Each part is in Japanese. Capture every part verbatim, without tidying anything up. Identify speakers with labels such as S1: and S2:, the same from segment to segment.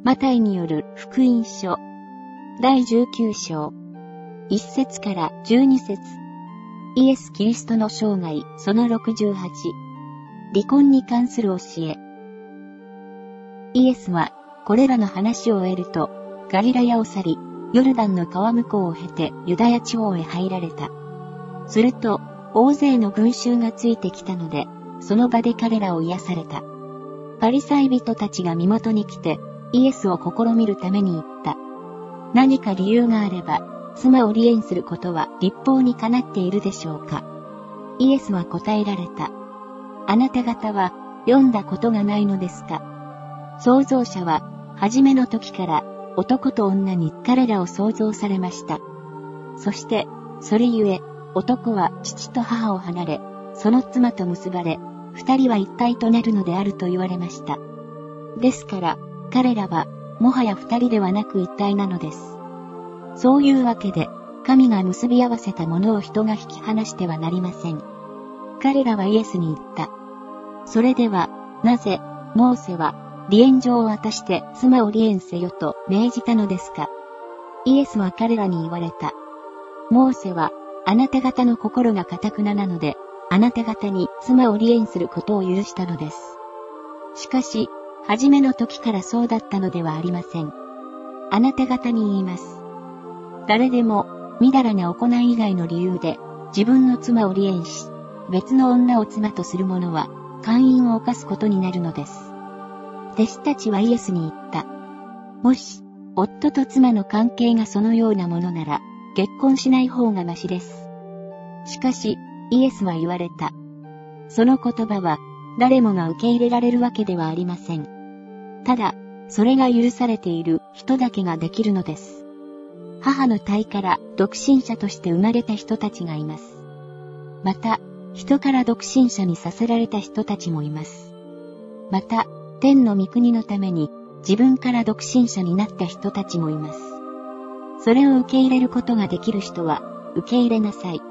S1: マタイによる福音書だいじゅうきゅう章いち節からじゅうに節。イエス・キリストの生涯そのろくじゅうはち。離婚に関する教え。イエスはこれらの話を終えるとガリラヤを去り、ヨルダンの川向こうを経てユダヤ地方へ入られた。すると大勢の群衆がついてきたので、その場で彼らを癒された。パリサイ人たちが身元に来てイエスを試みるために言った。何か理由があれば、妻を離縁することは律法にかなっているでしょうか。イエスは答えられた。あなた方は読んだことがないのですか。創造者は初めの時から男と女に彼らを創造されました。そしてそれゆえ男は父と母を離れ、その妻と結ばれ、二人は一体となるのであると言われました。ですから彼らはもはや二人ではなく一体なのです。そういうわけで、神が結び合わせたものを人が引き離してはなりません。彼らはイエスに言った。それでは、なぜ、モーセは、離縁状を渡して妻を離縁せよと命じたのですか。イエスは彼らに言われた。モーセは、あなた方の心が堅くななので、あなた方に妻を離縁することを許したのです。しかし、初めの時からそうだったのではありません。あなた方に言います。誰でも、みだらな行い以外の理由で、自分の妻を離縁し、別の女を妻とする者は、姦淫を犯すことになるのです。弟子たちはイエスに言った。もし、夫と妻の関係がそのようなものなら、結婚しない方がましです。しかし、イエスは言われた。その言葉は、誰もが受け入れられるわけではありません。ただ、それが許されている人だけができるのです。母の胎から独身者として生まれた人たちがいます。また、人から独身者にさせられた人たちもいます。また、天の御国のために自分から独身者になった人たちもいます。それを受け入れることができる人は、受け入れなさい。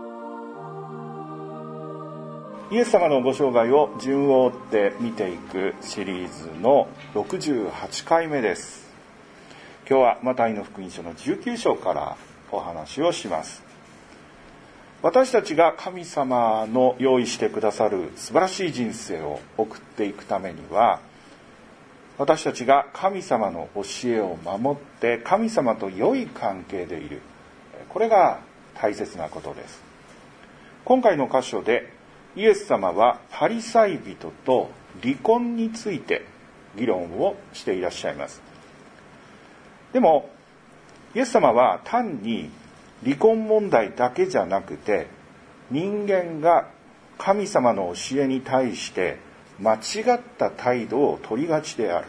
S2: イエス様のご生涯を順を追って見ていくシリーズのろくじゅうはちかいめです。今日はマタイの福音書のじゅうきゅう章からお話をします。私たちが神様の用意してくださる素晴らしい人生を送っていくためには、私たちが神様の教えを守って神様と良い関係でいる、これが大切なことです。今回の箇所でイエス様はパリサイ人と離婚について議論をしていらっしゃいます。でもイエス様は単に離婚問題だけじゃなくて、人間が神様の教えに対して間違った態度を取りがちである。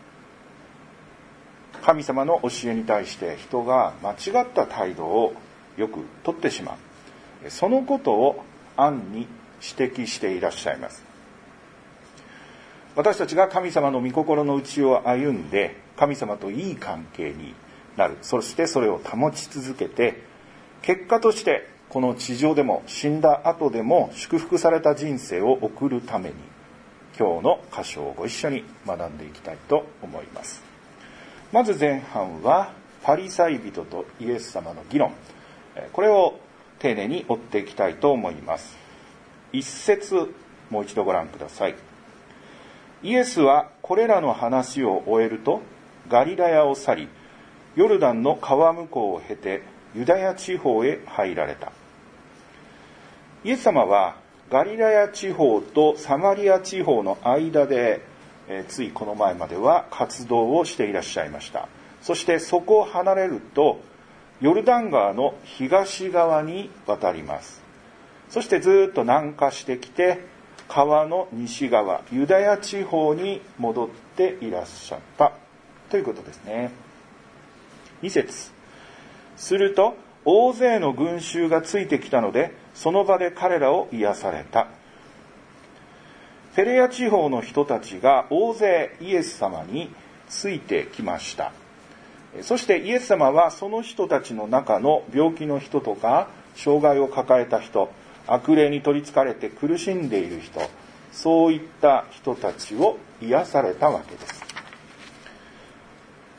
S2: 神様の教えに対して人が間違った態度をよく取ってしまう。そのことを暗に指摘していらっしゃいます。私たちが神様の御心の内を歩んで神様といい関係になる。そしてそれを保ち続けて、結果としてこの地上でも死んだ後でも祝福された人生を送るために、今日の箇所をご一緒に学んでいきたいと思います。まず前半はパリサイ人とイエス様の議論、これを丁寧に追っていきたいと思います。一節もう一度ご覧ください。イエスはこれらの話を終えるとガリラヤを去り、ヨルダンの川向こうを経てユダヤ地方へ入られた。イエス様はガリラヤ地方とサマリア地方の間で、えー、ついこの前までは活動をしていらっしゃいました。そしてそこを離れるとヨルダン川の東側に渡ります。そしてずっと南下してきて川の西側ユダヤ地方に戻っていらっしゃったということですね。に節。すると大勢の群衆がついてきたので、その場で彼らを癒された。ペレア地方の人たちが大勢イエス様についてきました。そしてイエス様はその人たちの中の病気の人とか障害を抱えた人、悪霊に取りつかれて苦しんでいる人、そういった人たちを癒されたわけです。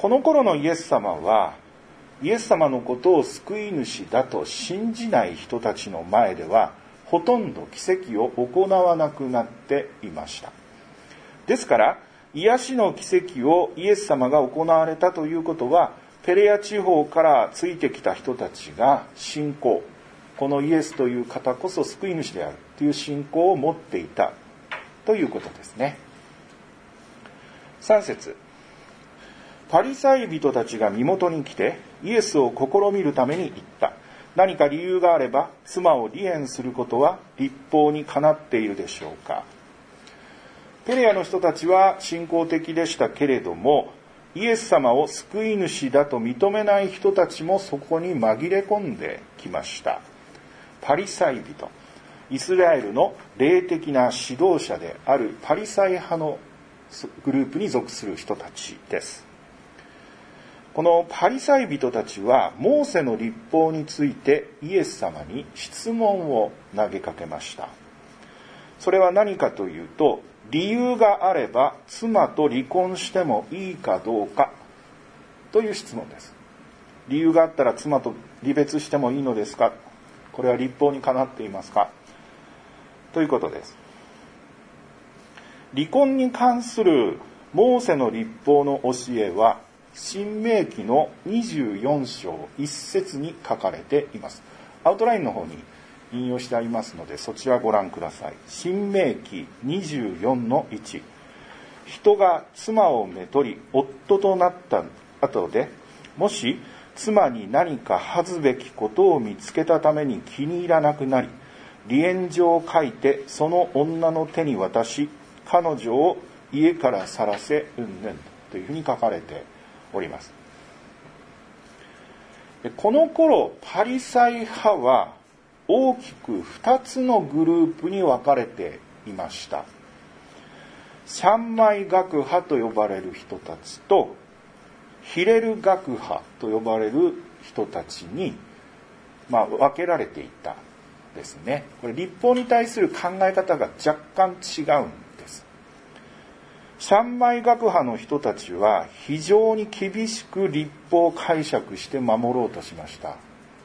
S2: この頃のイエス様はイエス様のことを救い主だと信じない人たちの前ではほとんど奇跡を行わなくなっていました。ですから癒しの奇跡をイエス様が行われたということは、ペレア地方からついてきた人たちが信仰、このイエスという方こそ救い主であるという信仰を持っていたということですね。さん節、パリサイ人たちが身元に来てイエスを試みるために言った。何か理由があれば妻を離縁することは律法にかなっているでしょうか。ペレアの人たちは信仰的でしたけれども、イエス様を救い主だと認めない人たちもそこに紛れ込んできました。パリサイ人、イスラエルの霊的な指導者であるパリサイ派のグループに属する人たちです。このパリサイ人たちはモーセの律法についてイエス様に質問を投げかけました。それは何かというと、理由があれば妻と離婚してもいいかどうかという質問です。理由があったら妻と離別してもいいのですか、これは律法にかなっていますかということです。離婚に関するモーセの律法の教えは申命記のにじゅうよん章いち節に書かれています。アウトラインの方に引用してありますので、そちらご覧ください。申命記にじゅうよんのいち、人が妻をめとり夫となった後で、もし妻に何か恥ずべきことを見つけたために気に入らなくなり、離縁状を書いてその女の手に渡し、彼女を家から去らせうんぬんというふうに書かれております。この頃パリサイ派は大きくふたつのグループに分かれていました。シャンマイ学派と呼ばれる人たちとヒレル学派と呼ばれる人たちに、まあ、分けられていたですね。これ律法に対する考え方が若干違うんです。シャンマイ学派の人たちは非常に厳しく律法を解釈して守ろうとしました。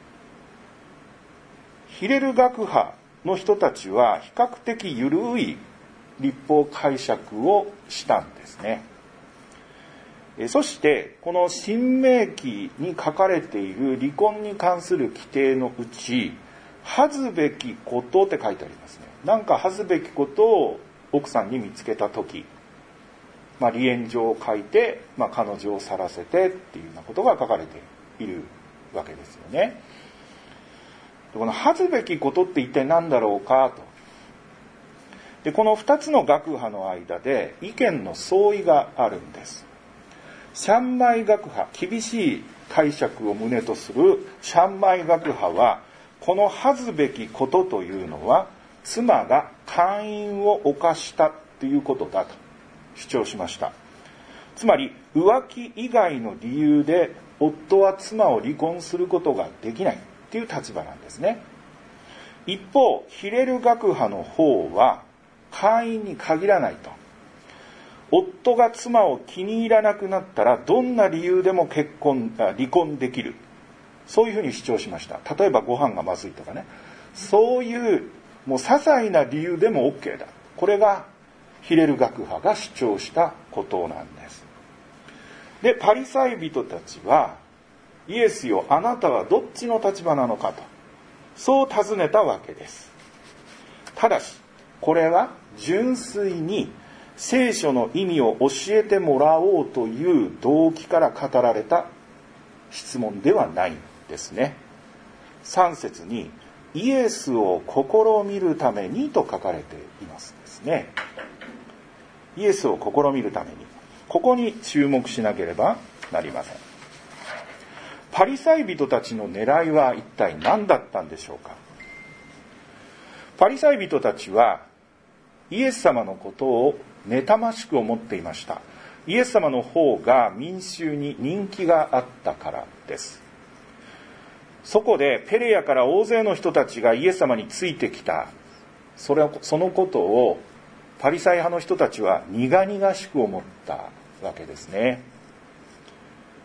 S2: ヒレル学派の人たちは比較的緩い律法解釈をしたんですね。そしてこの申命記に書かれている離婚に関する規定のうち、恥ずべきことって書いてありますね。なんか恥ずべきことを奥さんに見つけたとき、まあ、離縁状を書いて、まあ、彼女を去らせてっていうようなことが書かれているわけですよね。この恥ずべきことって一体何だろうかと。で、この二つの学派の間で意見の相違があるんです。シャンマイ学派、厳しい解釈を旨とするシャンマイ学派は、この恥ずべきことというのは妻が姦淫を犯したということだと主張しました。つまり浮気以外の理由で夫は妻を離婚することができないという立場なんですね。一方ヒレル学派の方は姦淫に限らないと。夫が妻を気に入らなくなったらどんな理由でも結婚離婚できる、そういうふうに主張しました。例えばご飯がまずいとかね、そういうもう些細な理由でも OK だ。これがヒレル学派が主張したことなんです。で、パリサイ人たちはイエスよ、あなたはどっちの立場なのかと、そう尋ねたわけです。ただしこれは純粋に聖書の意味を教えてもらおうという動機から語られた質問ではないんですね。さん節にイエスを試みるためにと書かれていますですね。イエスを試みるために、ここに注目しなければなりません。パリサイ人たちの狙いは一体何だったんでしょうか。パリサイ人たちはイエス様のことを妬ましく思っていました。イエス様の方が民衆に人気があったからです。そこでペレヤから大勢の人たちがイエス様についてきた。それそのことをパリサイ派の人たちは苦々しく思ったわけですね。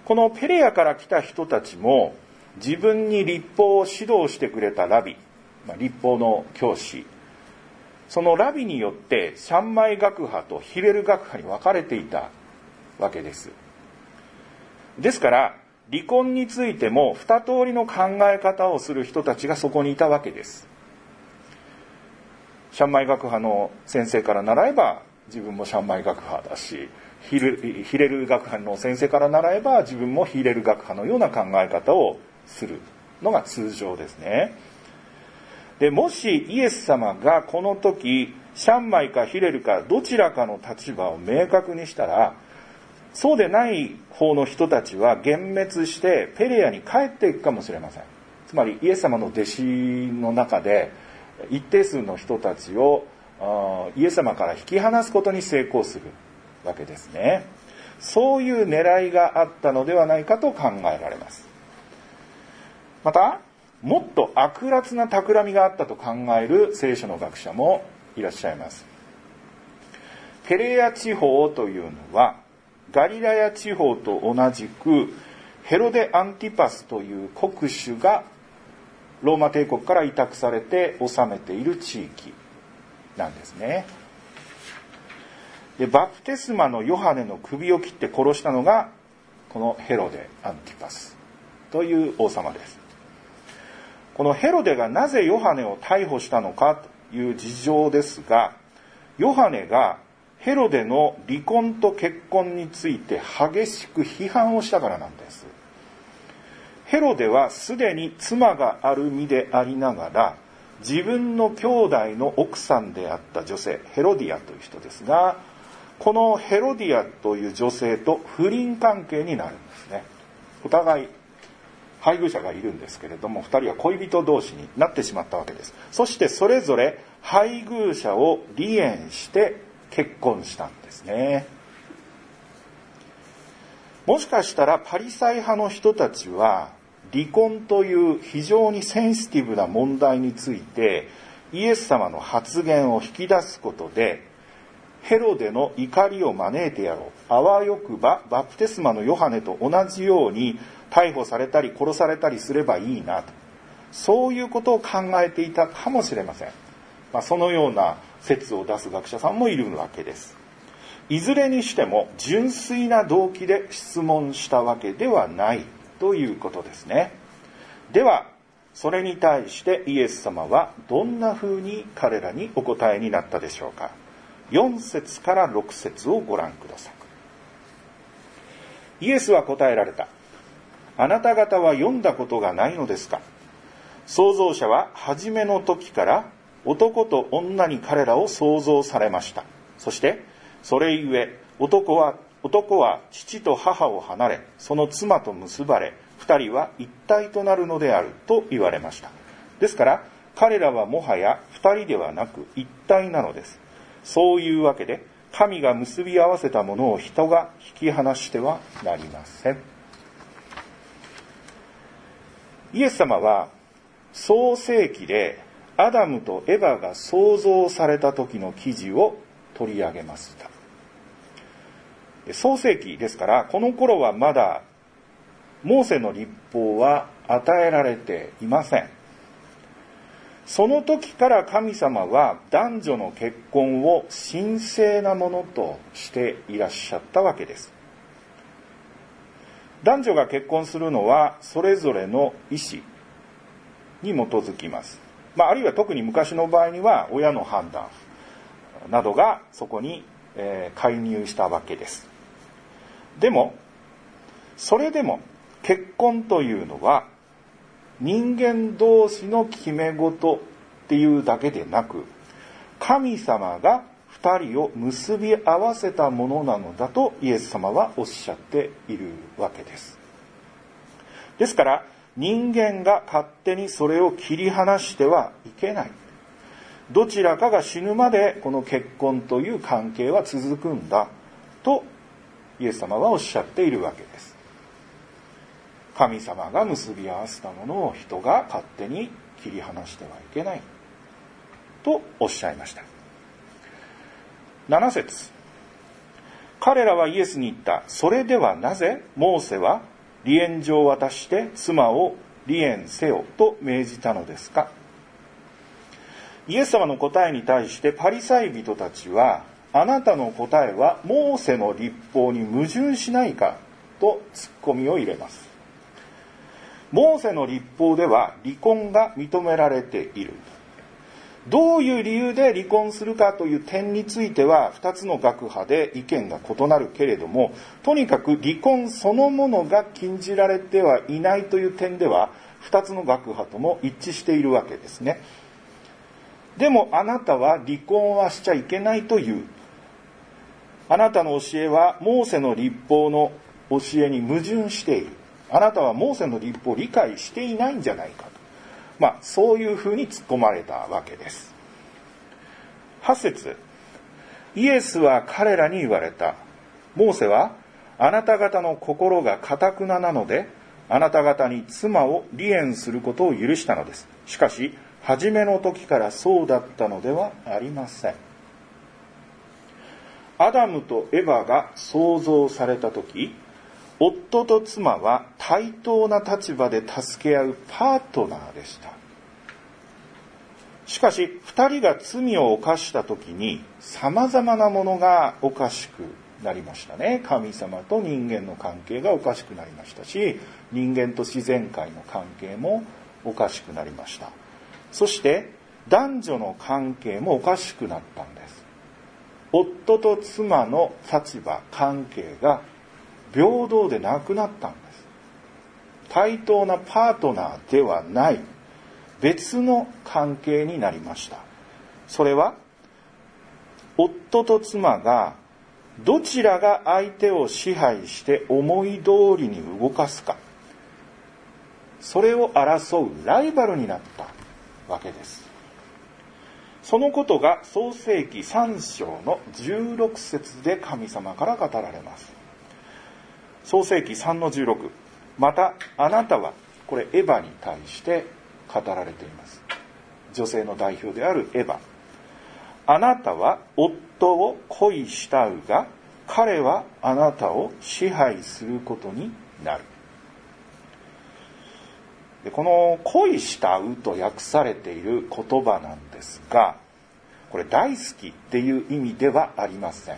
S2: このペレアから来た人たちも自分に律法を指導してくれたラビ、まあ、律法の教師、そのラビによってシャンマイ学派とヒレル学派に分かれていたわけです。ですから離婚についても二通りの考え方をする人たちがそこにいたわけです。シャンマイ学派の先生から習えば自分もシャンマイ学派だし、ヒレヒレル学派の先生から習えば自分もヒレル学派のような考え方をするのが通常ですね。で、もしイエス様がこの時シャンマイかヒレルかどちらかの立場を明確にしたら、そうでない方の人たちは幻滅してペレアに帰っていくかもしれません。つまりイエス様の弟子の中で一定数の人たちをイエス様から引き離すことに成功するわけですね。そういう狙いがあったのではないかと考えられます。またもっと悪辣な企みがあったと考える聖書の学者もいらっしゃいます。ペレア地方というのはガリラヤ地方と同じくヘロデ・アンティパスという国主がローマ帝国から委託されて治めている地域なんですね。で、バプテスマのヨハネの首を切って殺したのがこのヘロデ・アンティパスという王様です。このヘロデがなぜヨハネを逮捕したのかという事情ですが、ヨハネがヘロデの離婚と結婚について激しく批判をしたからなんです。ヘロデはすでに妻がある身でありながら、自分の兄弟の奥さんであった女性、ヘロディアという人ですが、このヘロディアという女性と不倫関係になるんですね。お互い配偶者がいるんですけれども、二人は恋人同士になってしまったわけです。そしてそれぞれ配偶者を離縁して結婚したんですね。もしかしたらパリサイ派の人たちは離婚という非常にセンシティブな問題についてイエス様の発言を引き出すことでヘロデの怒りを招いてやろう、あわよくばバプテスマのヨハネと同じように逮捕されたり殺されたりすればいいなと、そういうことを考えていたかもしれません。まあ、そのような説を出す学者さんもいるわけです。いずれにしても純粋な動機で質問したわけではないということですね。ではそれに対してイエス様はどんなふうに彼らにお答えになったでしょうか。よん節からろく節をご覧ください。イエスは答えられた。あなた方は読んだことがないのですか。創造者は初めの時から男と女に彼らを創造されました。そしてそれゆえ男は男は父と母を離れ、その妻と結ばれ、二人は一体となるのであると言われました。ですから彼らはもはや二人ではなく一体なのです。そういうわけで神が結び合わせたものを人が引き離してはなりません。イエス様は創世記でアダムとエバが創造された時の記事を取り上げました。創世記ですから、この頃はまだモーセの律法は与えられていません。その時から神様は男女の結婚を神聖なものとしていらっしゃったわけです。男女が結婚するのはそれぞれの意思に基づきます。まあ、あるいは特に昔の場合には親の判断などがそこに、えー、介入したわけです。でもそれでも結婚というのは人間同士の決め事っていうだけでなく、神様が二人を結び合わせたものなのだとイエス様はおっしゃっているわけです。ですから人間が勝手にそれを切り離してはいけない。どちらかが死ぬまでこの結婚という関係は続くんだとイエス様はおっしゃっているわけです。神様が結び合わせたものを人が勝手に切り離してはいけないとおっしゃいました。なな節、彼らはイエスに言った。それではなぜモーセは離縁状を渡して妻を離縁せよと命じたのですか。イエス様の答えに対してパリサイ人たちは、あなたの答えはモーセの律法に矛盾しないかとツッコミを入れます。モーセの律法では離婚が認められている。どういう理由で離婚するかという点についてはふたつの学派で意見が異なるけれども、とにかく離婚そのものが禁じられてはいないという点ではふたつの学派とも一致しているわけですね。でもあなたは離婚はしちゃいけないという。あなたの教えはモーセの律法の教えに矛盾している。あなたはモーセの律法を理解していないんじゃないかと。まあ、そういうふうに突っ込まれたわけです。はち節、イエスは彼らに言われた。モーセはあなた方の心が堅ななので、あなた方に妻を離縁することを許したのです。しかし、初めの時からそうだったのではありません。アダムとエバが創造された時、夫と妻は対等な立場で助け合うパートナーでした。しかし、二人が罪を犯した時に様々なものがおかしくなりましたね。神様と人間の関係がおかしくなりましたし、人間と自然界の関係もおかしくなりました。そして男女の関係もおかしくなったんです。夫と妻の立場、関係が平等でなくなったんです。対等なパートナーではない別の関係になりました。それは夫と妻がどちらが相手を支配して思い通りに動かすか、それを争うライバルになったわけです。そのことが創世記さん章のじゅうろく節で神様から語られます。創世記さんのじゅうろく、またあなたは、これエバに対して語られています。女性の代表であるエバ、あなたは夫を恋したうが、彼はあなたを支配することになる。で、この恋したうと訳されている言葉なんですが、これ大好きっていう意味ではありません。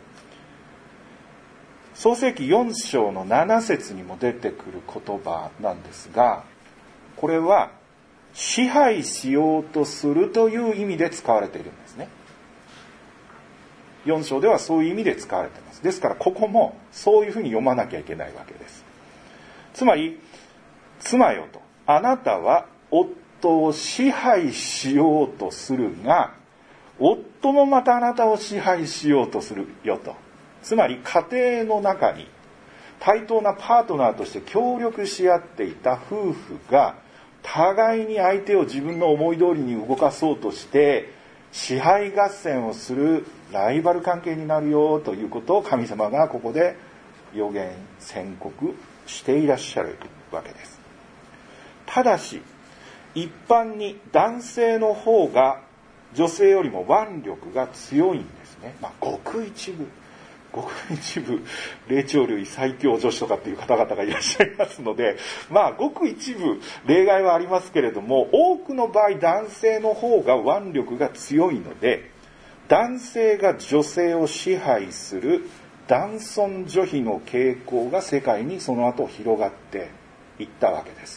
S2: 創世記よん章のなな節にも出てくる言葉なんですが、これは支配しようとするという意味で使われているんですね。よん章ではそういう意味で使われています。ですからここもそういうふうに読まなきゃいけないわけです。つまり、妻よと、あなたは夫を支配しようとするが、夫もまたあなたを支配しようとするよと。つまり家庭の中に対等なパートナーとして協力し合っていた夫婦が、互いに相手を自分の思い通りに動かそうとして支配合戦をするライバル関係になるよということを神様がここで予言宣告していらっしゃるわけです。ただし一般に男性の方が女性よりも腕力が強いんですね。まあ、ごく一部ごく一部霊長類最強女子とかっていう方々がいらっしゃいますので、まあごく一部例外はありますけれども、多くの場合男性の方が腕力が強いので、男性が女性を支配する男尊女卑の傾向が世界にその後広がっていったわけです。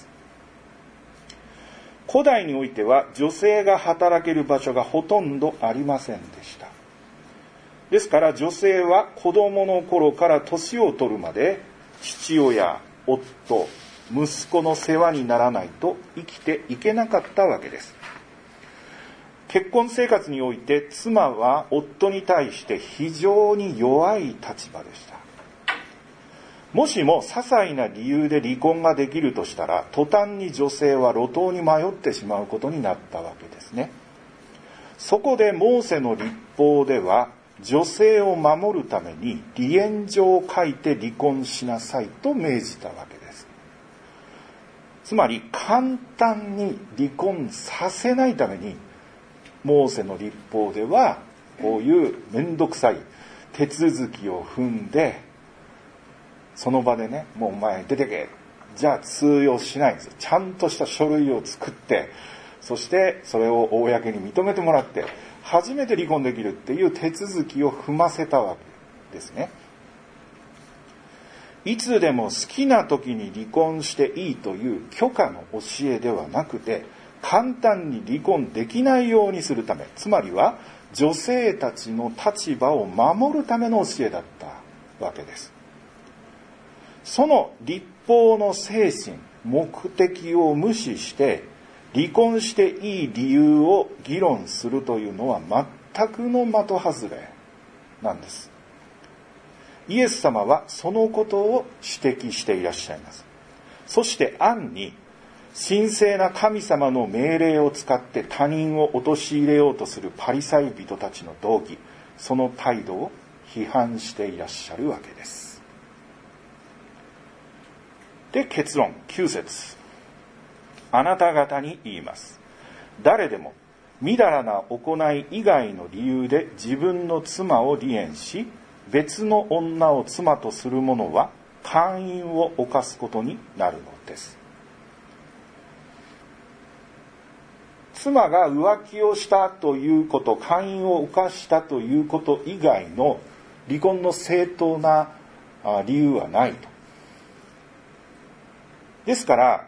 S2: 古代においては女性が働ける場所がほとんどありませんでした。ですから女性は子供の頃から年を取るまで父親、夫、息子の世話にならないと生きていけなかったわけです。結婚生活において妻は夫に対して非常に弱い立場でした。もしも些細な理由で離婚ができるとしたら、途端に女性は路頭に迷ってしまうことになったわけですね。そこでモーセの律法では、女性を守るために離縁状を書いて離婚しなさいと命じたわけです。つまり簡単に離婚させないために、モーセの律法ではこういうめんどくさい手続きを踏んでその場でね、もうお前出てけ、じゃあ通用しないんですよ。ちゃんとした書類を作って、そしてそれを公に認めてもらって初めて離婚できるっていう手続きを踏ませたわけですね。いつでも好きな時に離婚していいという許可の教えではなくて、簡単に離婚できないようにするため、つまりは女性たちの立場を守るための教えだったわけです。その律法の精神、目的を無視して離婚していい理由を議論するというのは全くの的外れなんです。イエス様はそのことを指摘していらっしゃいます。そして暗に神聖な神様の命令を使って他人を陥れようとするパリサイ人たちの動機、その態度を批判していらっしゃるわけです。で、結論きゅう節。あなた方に言います。誰でもみだらな行い以外の理由で自分の妻を離縁し、別の女を妻とする者は姦淫を犯すことになるのです。妻が浮気をしたということ、姦淫を犯したということ以外の離婚の正当な理由はないと。ですから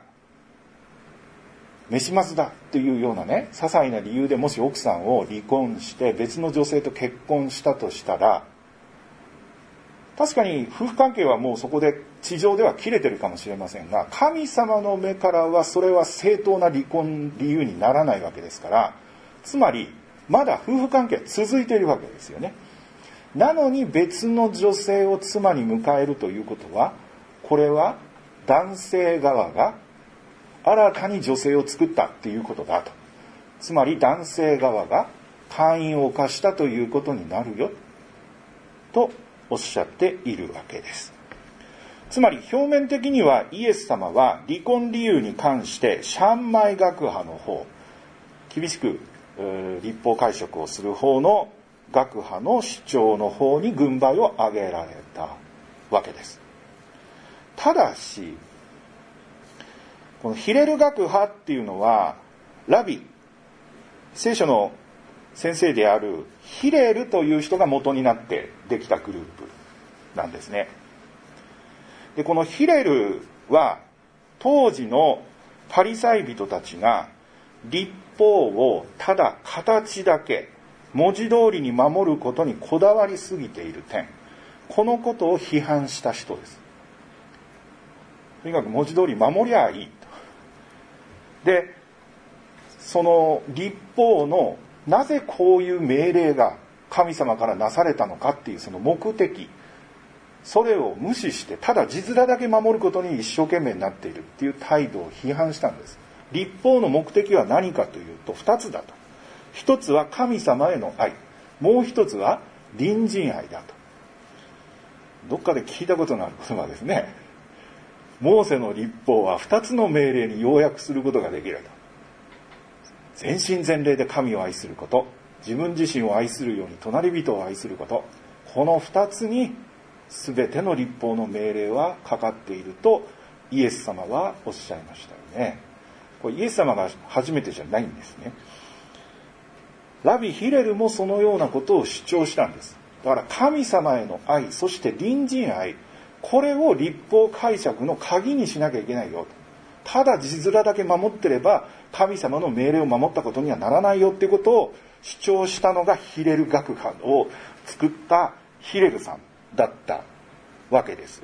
S2: 飯ますだというようなね、些細な理由でもし奥さんを離婚して別の女性と結婚したとしたら、確かに夫婦関係はもうそこで地上では切れてるかもしれませんが、神様の目からはそれは正当な離婚理由にならないわけですから、つまりまだ夫婦関係は続いているわけですよね。なのに別の女性を妻に迎えるということは、これは男性側が新たに女性を作ったっていうことだと。つまり男性側が姦淫を犯したということになるよとおっしゃっているわけです。つまり表面的にはイエス様は離婚理由に関してシャンマイ学派の方、厳しく律法解釈をする方の学派の主張の方に軍配を上げられたわけです。ただしこのヒレル学派っていうのはラビ、聖書の先生であるヒレルという人が元になってできたグループなんですね。で、このヒレルは当時のパリサイ人たちが律法をただ形だけ文字通りに守ることにこだわりすぎている点、このことを批判した人です。とにかく文字通り守りゃいいと。で、その律法のなぜこういう命令が神様からなされたのかっていうその目的、それを無視してただ字面だけ守ることに一生懸命になっているっていう態度を批判したんです。律法の目的は何かというと二つだと。一つは神様への愛、もう一つは隣人愛だと。どっかで聞いたことのある言葉ですね。モーセの律法は二つの命令に要約することができると。全身全霊で神を愛すること、自分自身を愛するように隣人を愛すること、この二つに全ての律法の命令はかかっているとイエス様はおっしゃいましたよね。これイエス様が初めてじゃないんですね。ラビヒレルもそのようなことを主張したんです。だから神様への愛、そして隣人愛、これを律法解釈の鍵にしなきゃいけないよと。ただ字面だけ守ってれば神様の命令を守ったことにはならないよっていうことを主張したのがヒレル学派を作ったヒレルさんだったわけです。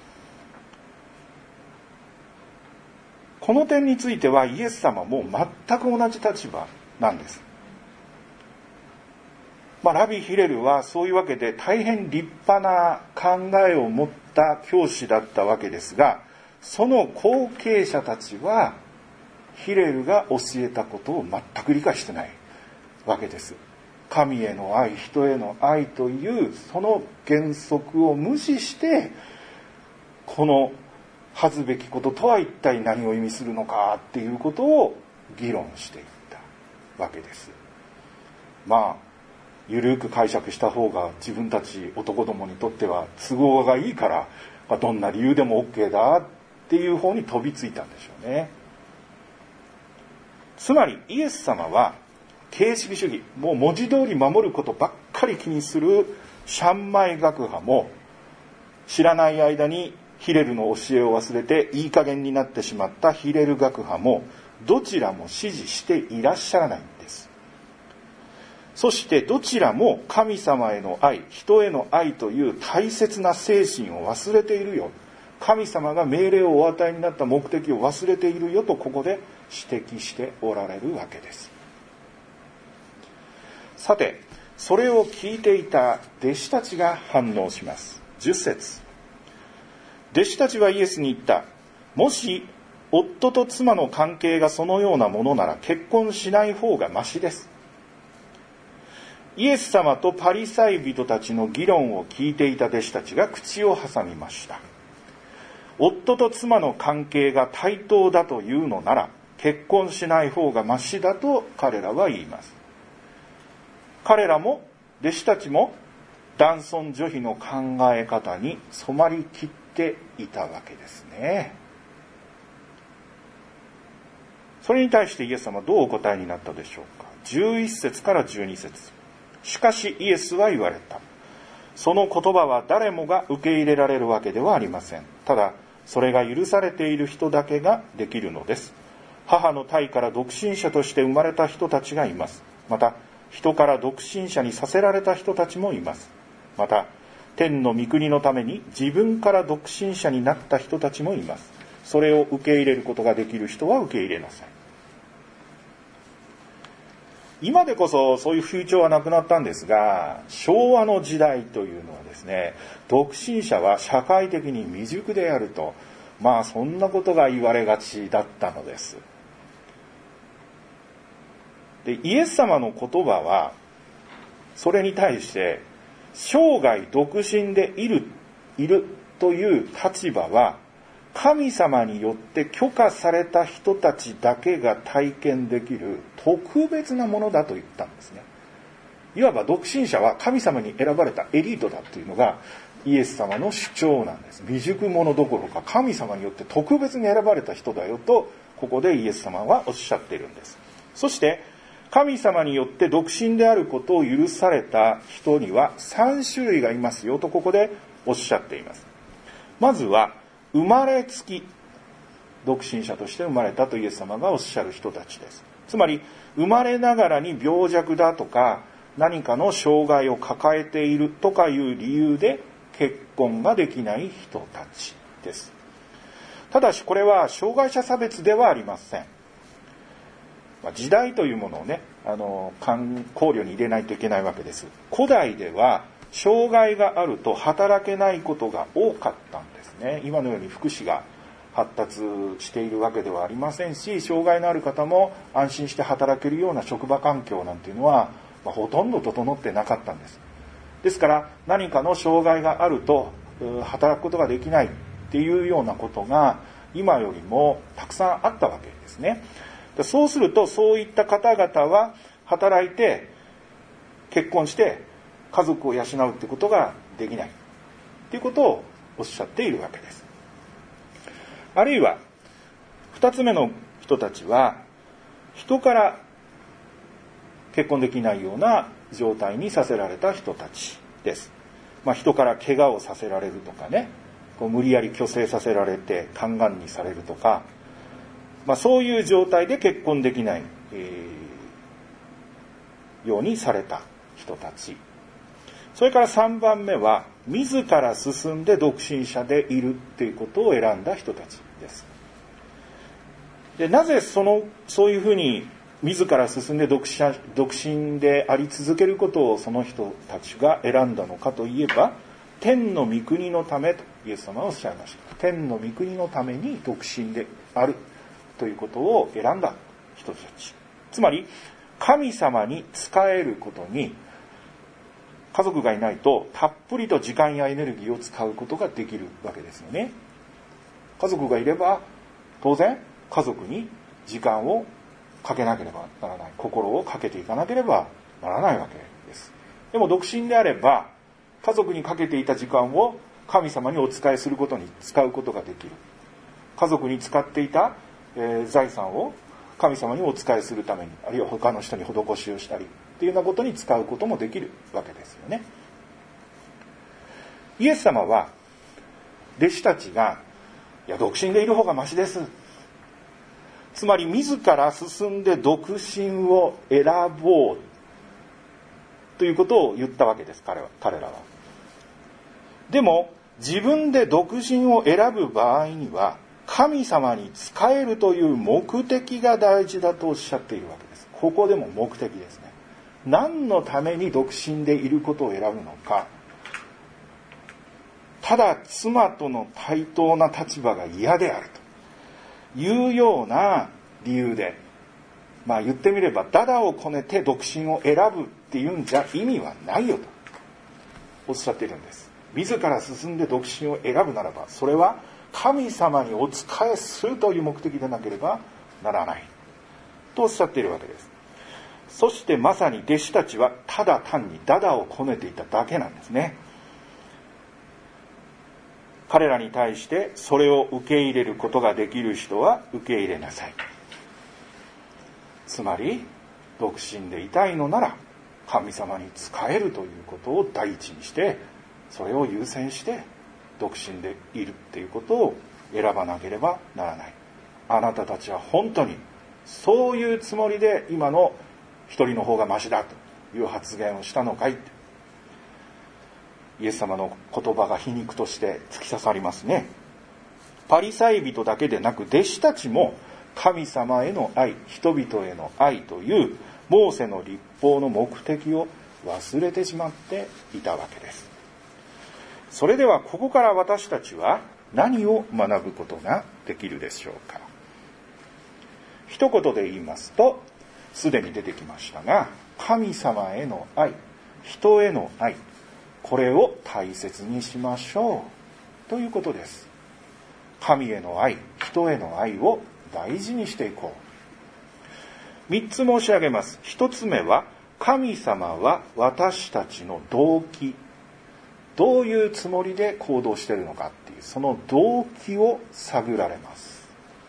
S2: この点についてはイエス様も全く同じ立場なんです。まあ、ラビヒレルはそういうわけで大変立派な考えを持った教師だったわけですが、その後継者たちはヒレルが教えたことを全く理解してないわけです。神への愛、人への愛というその原則を無視して、この恥ずべきこととは一体何を意味するのかっていうことを議論していったわけです。まあゆるく解釈した方が自分たち男どもにとっては都合がいいから、 まあ、どんな理由でも OK だっていう方に飛びついたんでしょうね。つまりイエス様は形式主義、もう文字通り守ることばっかり気にするシャンマイ学派も、知らない間にヒレルの教えを忘れていい加減になってしまったヒレル学派も、どちらも支持していらっしゃらないんです。そしてどちらも神様への愛、人への愛という大切な精神を忘れているよ、神様が命令をお与えになった目的を忘れているよと、ここで指摘しておられるわけです。さて、それを聞いていた弟子たちが反応します。じゅっ節、弟子たちはイエスに言った。もし夫と妻の関係がそのようなものなら結婚しない方がましです。イエス様とパリサイ人たちの議論を聞いていた弟子たちが口を挟みました。夫と妻の関係が対等だというのなら結婚しない方がましだと彼らは言います。彼らも弟子たちも男尊女卑の考え方に染まりきっていたわけですね。それに対してイエス様はどうお答えになったでしょうか。じゅういっ節からじゅうに節。しかしイエスは言われた。その言葉は誰もが受け入れられるわけではありません。ただそれが許されている人だけができるのです。母の胎から独身者として生まれた人たちがいます。また人から独身者にさせられた人たちもいます。また天の御国のために自分から独身者になった人たちもいます。それを受け入れることができる人は受け入れなさい。今でこそそういう風潮はなくなったんですが、昭和の時代というのはですね、独身者は社会的に未熟であると、まあそんなことが言われがちだったのです。で、イエス様の言葉はそれに対して生涯独身でいるいるという立場は神様によって許可された人たちだけが体験できる特別なものだと言ったんですね。いわば独身者は神様に選ばれたエリートだというのがイエス様の主張なんです。未熟者どころか神様によって特別に選ばれた人だよと、ここでイエス様はおっしゃっているんです。そして神様によって独身であることを許された人にはさん種類がいますよと、ここでおっしゃっています。まずは生まれつき独身者として生まれたとイエス様がおっしゃる人たちです。つまり生まれながらに病弱だとか何かの障害を抱えているとかいう理由で結婚ができない人たちです。ただしこれは障害者差別ではありません。時代というものをね、あの考慮に入れないといけないわけです。古代では障害があると働けないことが多かったんですね。今のように福祉が発達しているわけではありませんし、障害のある方も安心して働けるような職場環境なんていうのは、まあ、ほとんど整ってなかったんです。ですから何かの障害があると働くことができないっていうようなことが今よりもたくさんあったわけですね。そうするとそういった方々は働いて結婚して家族を養うってことができないっていうことをおっしゃっているわけです。あるいは二つ目の人たちは人から結婚できないような状態にさせられた人たちです。まあ、人から怪我をさせられるとかね、こう無理やり去勢させられて宦官にされるとか、まあ、そういう状態で結婚できない、えー、ようにされた人たち。それからさんばんめは自ら進んで独身者でいるということを選んだ人たちです。で、なぜそのそういうふうに自ら進んで独身、独身であり続けることをその人たちが選んだのかといえば、天の御国のためとイエス様はおっしゃいました。天の御国のために独身であるということを選んだ人たち。つまり神様に仕えることに家族がいないとたっぷりと時間やエネルギーを使うことができるわけですよね。家族がいれば当然家族に時間をかけなければならない、心をかけていかなければならないわけです。でも独身であれば家族にかけていた時間を神様にお仕えすることに使うことができる。家族に使っていた、えー、財産を神様にお仕えするために、あるいは他の人に施しをしたりっていうようなことに使うこともできるわけですよね。イエス様は弟子たちが、いや独身でいる方がマシです、つまり自ら進んで独身を選ぼうということを言ったわけです。彼は彼らは。でも自分で独身を選ぶ場合には神様に仕えるという目的が大事だとおっしゃっているわけです。ここでも目的ですね。何のために独身でいることを選ぶのか。ただ妻との対等な立場が嫌であるというような理由で、まあ言ってみればダダをこねて独身を選ぶっていうんじゃ意味はないよとおっしゃっているんです。自ら進んで独身を選ぶならば、それは神様にお仕えするという目的でなければならないとおっしゃっているわけです。そしてまさに弟子たちはただ単にダダをこねていただけなんですね。彼らに対してそれを受け入れることができる人は受け入れなさい。つまり独身でいたいのなら神様に仕えるということを第一にして、それを優先して独身でいるっていうことを選ばなければならない。あなたたちは本当にそういうつもりで今の一人の方がマシだという発言をしたのかいって、イエス様の言葉が皮肉として突き刺さりますね。パリサイ人だけでなく弟子たちも神様への愛、人々への愛というモーセの律法の目的を忘れてしまっていたわけです。それではここから私たちは何を学ぶことができるでしょうか。一言で言いますと、すでに出てきましたが、神様への愛、人への愛、これを大切にしましょうということです。神への愛、人への愛を大事にしていこう。三つ申し上げます。一つ目は、神様は私たちの動機、どういうつもりで行動しているのかっていう、その動機を探られます。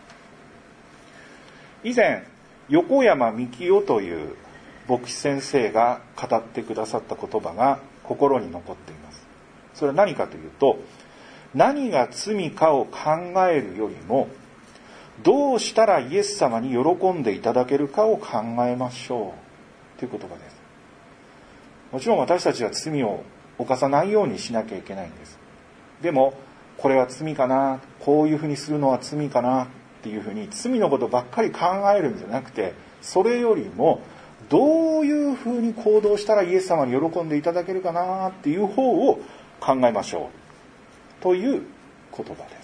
S2: 以前、横山幹夫という牧師先生が語ってくださった言葉が心に残っています。それは何かというと、何が罪かを考えるよりも、どうしたらイエス様に喜んでいただけるかを考えましょうという言葉です。もちろん私たちは罪を犯さないようにしなきゃいけないんです。でもこれは罪かな、こういうふうにするのは罪かなっていうふうに罪のことばっかり考えるんじゃなくて、それよりもどういうふうに行動したらイエス様に喜んでいただけるかなっていう方を考えましょうという言葉です。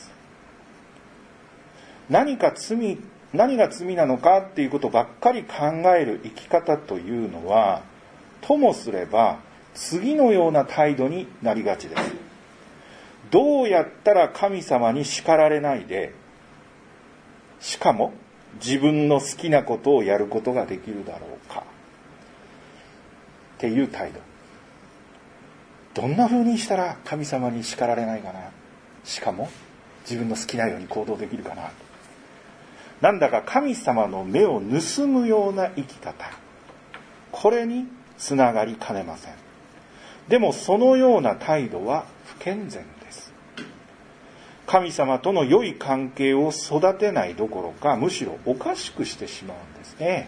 S2: 何か罪、何が罪なのかっていうことばっかり考える生き方というのは、ともすれば次のような態度になりがちです。どうやったら神様に叱られないで、しかも自分の好きなことをやることができるだろうかっていう態度。どんな風にしたら神様に叱られないかな、しかも自分の好きなように行動できるかな、なんだか神様の目を盗むような生き方、これにつながりかねません。でもそのような態度は不健全です。神様との良い関係を育てないどころか、むしろおかしくしてしまうんですね。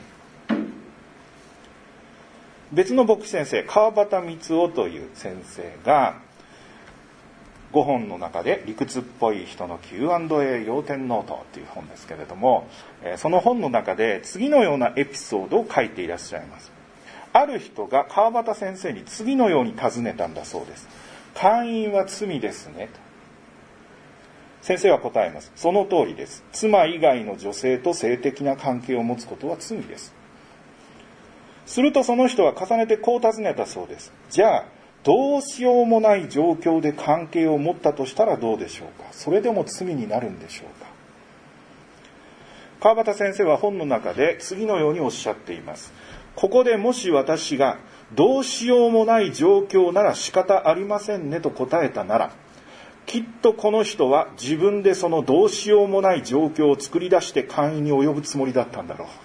S2: 別の牧師先生、川端光夫という先生がごほんの中で理屈っぽい人の キューアンドエー 要点ノートという本ですけれども、その本の中で次のようなエピソードを書いていらっしゃいます。ある人が川端先生に次のように尋ねたんだそうです。姦淫は罪ですねと。先生は答えます。その通りです。妻以外の女性と性的な関係を持つことは罪です。するとその人は重ねてこう尋ねたそうです。じゃあどうしようもない状況で関係を持ったとしたらどうでしょうか。それでも罪になるんでしょうか。川端先生は本の中で次のようにおっしゃっています。ここでもし私がどうしようもない状況なら仕方ありませんねと答えたなら、 きっとこの人は自分でそのどうしようもない状況を作り出して勧誘に及ぶつもりだったんだろう。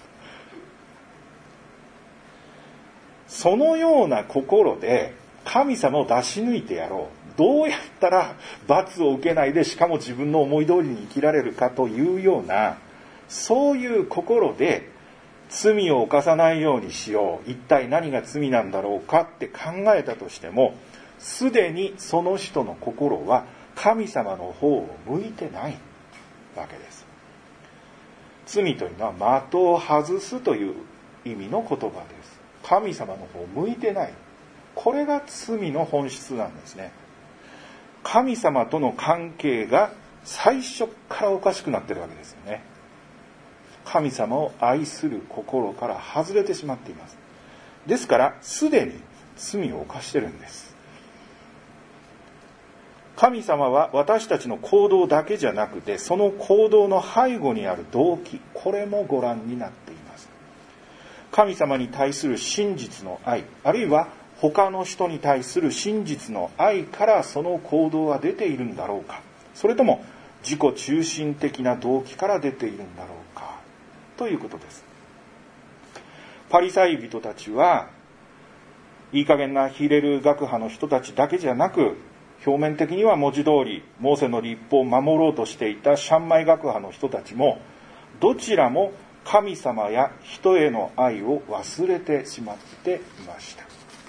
S2: そのような心で神様を出し抜いてやろう。どうやったら罰を受けないで、しかも自分の思い通りに生きられるかというような、そういう心で罪を犯さないようにしよう。一体何が罪なんだろうかって考えたとしても、すでにその人の心は神様の方を向いてないわけです。罪というのは的を外すという意味の言葉です。神様の方を向いてない。これが罪の本質なんですね。神様との関係が最初からおかしくなってるわけですよね。神様を愛する心から外れてしまっています。ですからすでに罪を犯してるんです。神様は私たちの行動だけじゃなくて、その行動の背後にある動機、これもご覧になっています。神様に対する真実の愛、あるいは他の人に対する真実の愛からその行動は出ているんだろうか、それとも自己中心的な動機から出ているんだろうかということです。パリサイ人たちはいい加減なヒレル学派の人たちだけじゃなく、表面的には文字通りモーセの律法を守ろうとしていたシャンマイ学派の人たちも、どちらも神様や人への愛を忘れてしまっていました。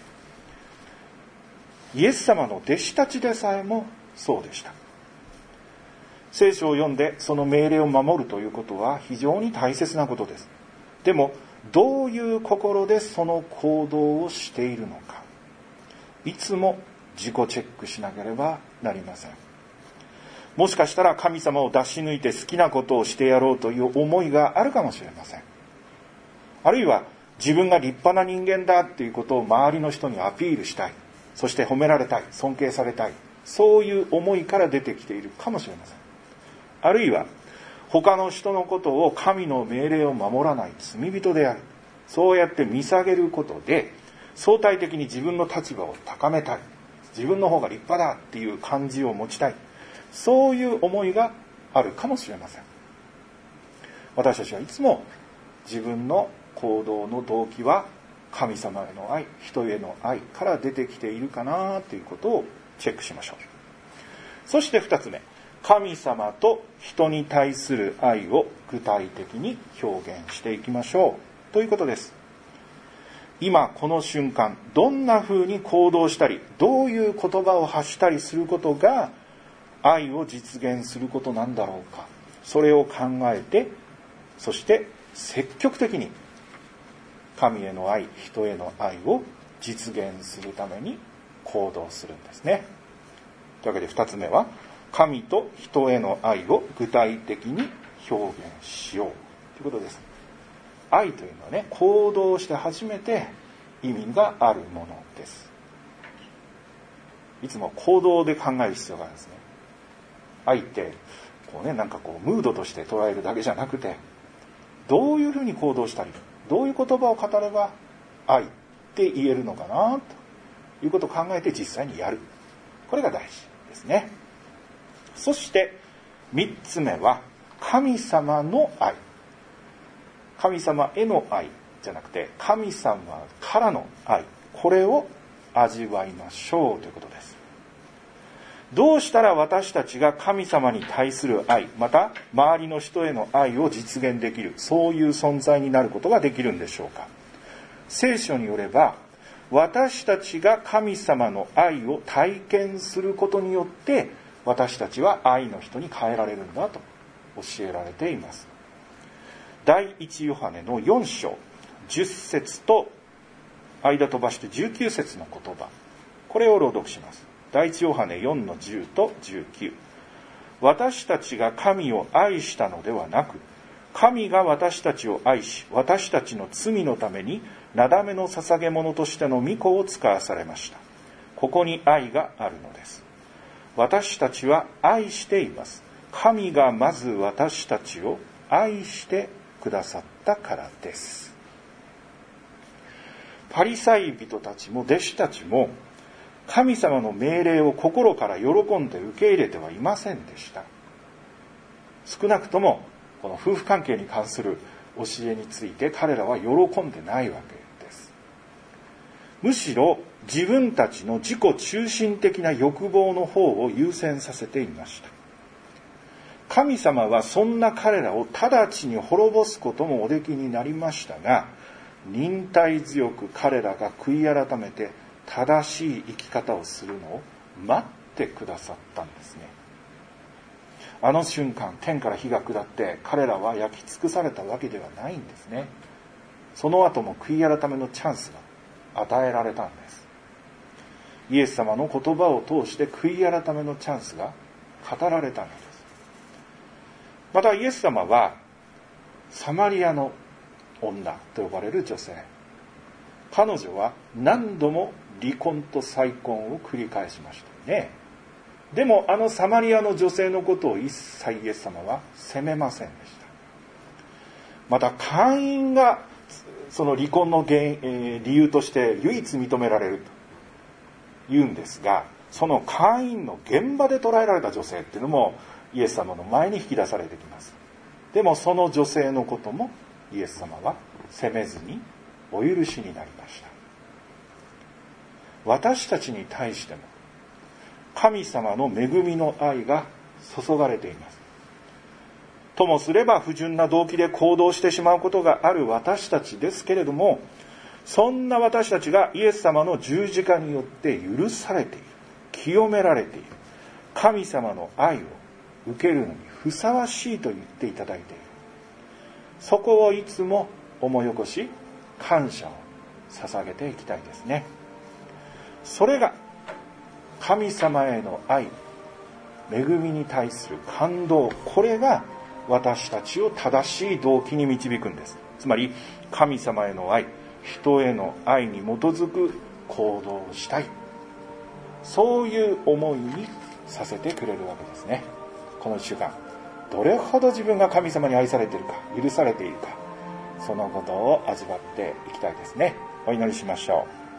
S2: イエス様の弟子たちでさえもそうでした。聖書を読んでその命令を守るということは非常に大切なことです。でもどういう心でその行動をしているのか、いつも自己チェックしなければなりません。もしかしたら神様を出し抜いて好きなことをしてやろうという思いがあるかもしれません。あるいは自分が立派な人間だっていうことを周りの人にアピールしたい、そして褒められたい、尊敬されたい、そういう思いから出てきているかもしれません。あるいは他の人のことを神の命令を守らない罪人である、そうやって見下げることで相対的に自分の立場を高めたい、自分の方が立派だっていう感じを持ちたい、そういう思いがあるかもしれません。私たちはいつも自分の行動の動機は神様への愛、人への愛から出てきているかなということをチェックしましょう。そして二つ目、神様と人に対する愛を具体的に表現していきましょうということです。今この瞬間、どんな風に行動したり、どういう言葉を発したりすることが愛を実現することなんだろうか、それを考えて、そして積極的に神への愛、人への愛を実現するために行動するんですね。というわけで二つ目は、神と人への愛を具体的に表現しようということです。愛というのはね、行動して初めて意味があるものです。いつも行動で考える必要があるんですね。愛ってこうね、なんかこうムードとして捉えるだけじゃなくて、どういうふうに行動したり、どういう言葉を語れば愛って言えるのかなということを考えて実際にやる。これが大事ですね。そして三つ目は神様の愛。神様への愛じゃなくて神様からの愛、これを味わいましょうということです。どうしたら私たちが神様に対する愛、また周りの人への愛を実現できる、そういう存在になることができるんでしょうか。聖書によれば、私たちが神様の愛を体験することによって私たちは愛の人に変えられるんだと教えられています。第一ヨハネのよん章じゅっ節と間飛ばしてじゅうきゅう節の言葉、これを朗読します。第一ヨハネよんのじゅうとじゅうきゅう。私たちが神を愛したのではなく、神が私たちを愛し、私たちの罪のためになだめの捧げ物としての御子を使わされました。ここに愛があるのです。私たちは愛しています。神がまず私たちを愛してくださったからです。パリサイ人たちも弟子たちも神様の命令を心から喜んで受け入れてはいませんでした。少なくともこの夫婦関係に関する教えについて彼らは喜んでないわけです。むしろ自分たちの自己中心的な欲望の方を優先させていました。神様はそんな彼らを直ちに滅ぼすこともおできになりましたが、忍耐強く彼らが悔い改めて正しい生き方をするのを待ってくださったんですね。あの瞬間、天から火が下って彼らは焼き尽くされたわけではないんですね。その後も悔い改めのチャンスが与えられたんです。イエス様の言葉を通して悔い改めのチャンスが語られたのです。またイエス様はサマリアの女と呼ばれる女性、彼女は何度も離婚と再婚を繰り返しましたね。でもあのサマリアの女性のことを一切イエス様は責めませんでした。また会員がその離婚の原因、えー、理由として唯一認められると言うんですが、その会員の現場で捕らえられた女性っていうのもイエス様の前に引き出されてきます。でもその女性のこともイエス様は責めずにお許しになりました。私たちに対しても神様の恵みの愛が注がれています。ともすれば不純な動機で行動してしまうことがある私たちですけれども、そんな私たちがイエス様の十字架によって許されている、清められている、神様の愛を受けるのにふさわしいと言っていただいている。そこをいつも思い起こし、感謝を捧げていきたいですね。それが神様への愛、恵みに対する感動、これが私たちを正しい動機に導くんです。つまり神様への愛、人への愛に基づく行動をしたい、そういう思いにさせてくれるわけですね。このいっしゅうかん、どれほど自分が神様に愛されているか、許されているか、そのことを味わっていきたいですね。お祈りしましょう。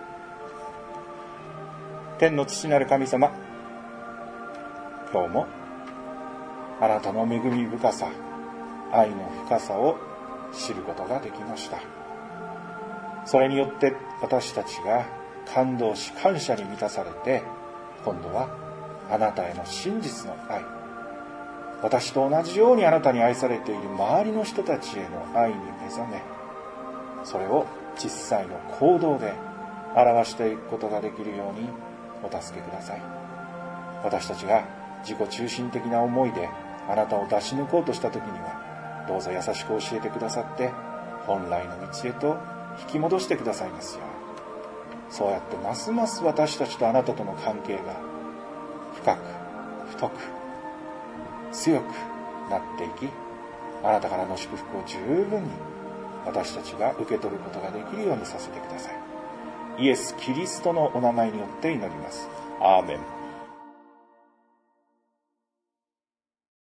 S2: 天の父なる神様、今日もあなたの恵み深さ、愛の深さを知ることができました。それによって私たちが感動し感謝に満たされて、今度はあなたへの真実の愛、私と同じようにあなたに愛されている周りの人たちへの愛に目覚め、それを実際の行動で表していくことができるようにお助けください。私たちが自己中心的な思いであなたを出し抜こうとした時には、どうぞ優しく教えてくださって本来の道へと引き戻してくださいますよう。そうやってますます私たちとあなたとの関係が深く太く強くなっていき、あなたからの祝福を十分に私たちが受け取ることができるようにさせてください。イエス・キリストのお名前によって祈ります。アーメン。